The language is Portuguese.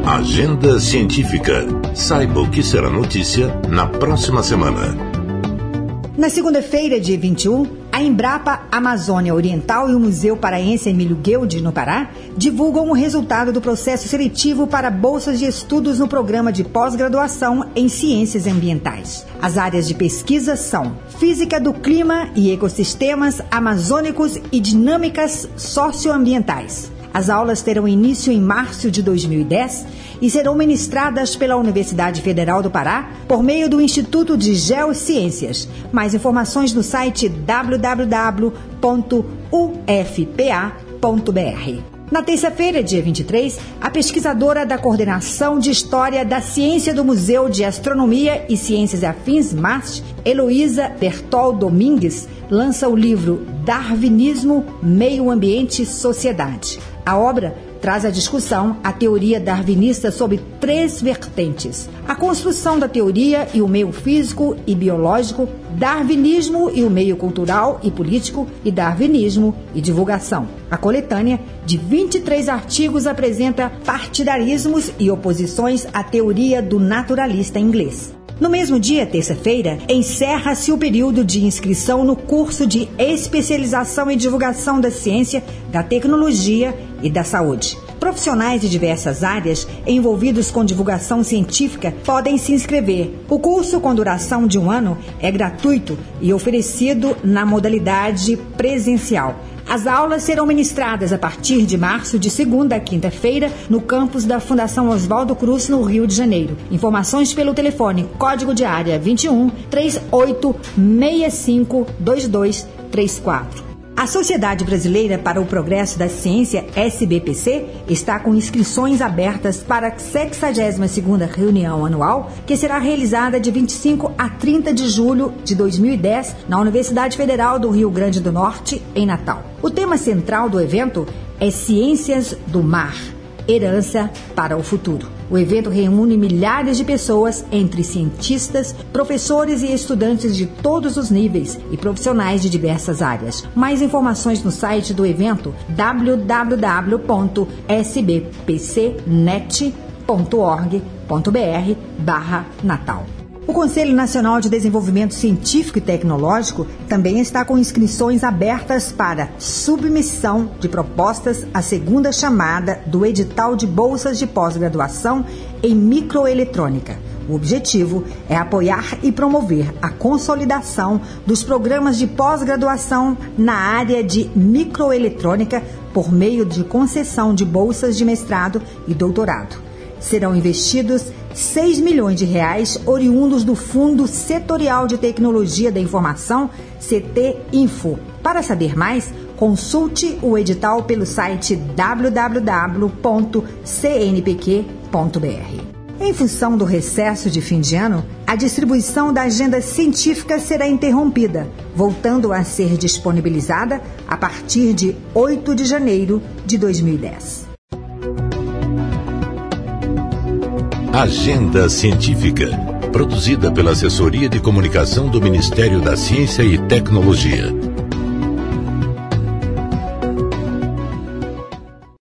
Agenda Científica. Saiba o que será notícia na próxima semana. Na segunda-feira, dia 21, a Embrapa Amazônia Oriental e o Museu Paraense Emílio Gueldi, no Pará, divulgam o resultado do processo seletivo para bolsas de estudos no programa de pós-graduação em Ciências Ambientais. As áreas de pesquisa são Física do Clima e Ecossistemas Amazônicos e Dinâmicas Socioambientais. As aulas terão início em março de 2010 e serão ministradas pela Universidade Federal do Pará por meio do Instituto de Geociências. Mais informações no site www.ufpa.br. Na terça-feira, dia 23, a pesquisadora da Coordenação de História da Ciência do Museu de Astronomia e Ciências Afins, MAST, Heloísa Bertol Domingues, lança o livro Darwinismo, Meio Ambiente e Sociedade. A obra traz à discussão a teoria darwinista sob 3 vertentes: a construção da teoria e o meio físico e biológico, darwinismo e o meio cultural e político e darwinismo e divulgação. A coletânea, de 23 artigos, apresenta partidarismos e oposições à teoria do naturalista inglês. No mesmo dia, terça-feira, encerra-se o período de inscrição no curso de especialização e divulgação da ciência, da tecnologia e da saúde. Profissionais de diversas áreas envolvidos com divulgação científica podem se inscrever. O curso, com duração de 1 ano, é gratuito e oferecido na modalidade presencial. As aulas serão ministradas a partir de março, de segunda a quinta-feira, no campus da Fundação Oswaldo Cruz, no Rio de Janeiro. Informações pelo telefone código de área 21 3865 2234. A Sociedade Brasileira para o Progresso da Ciência, SBPC, está com inscrições abertas para a 62ª reunião anual, que será realizada de 25 a 30 de julho de 2010 na Universidade Federal do Rio Grande do Norte, em Natal. O tema central do evento é Ciências do Mar, Herança para o Futuro. O evento reúne milhares de pessoas, entre cientistas, professores e estudantes de todos os níveis e profissionais de diversas áreas. Mais informações no site do evento www.sbpcnet.org.br/Natal. O Conselho Nacional de Desenvolvimento Científico e Tecnológico também está com inscrições abertas para submissão de propostas à segunda chamada do edital de bolsas de pós-graduação em microeletrônica. O objetivo é apoiar e promover a consolidação dos programas de pós-graduação na área de microeletrônica por meio de concessão de bolsas de mestrado e doutorado. Serão investidos R$6 milhões oriundos do Fundo Setorial de Tecnologia da Informação, CT-Info. Para saber mais, consulte o edital pelo site www.cnpq.br. Em função do recesso de fim de ano, a distribuição da agenda científica será interrompida, voltando a ser disponibilizada a partir de 8 de janeiro de 2010. Agenda Científica, produzida pela Assessoria de Comunicação do Ministério da Ciência e Tecnologia.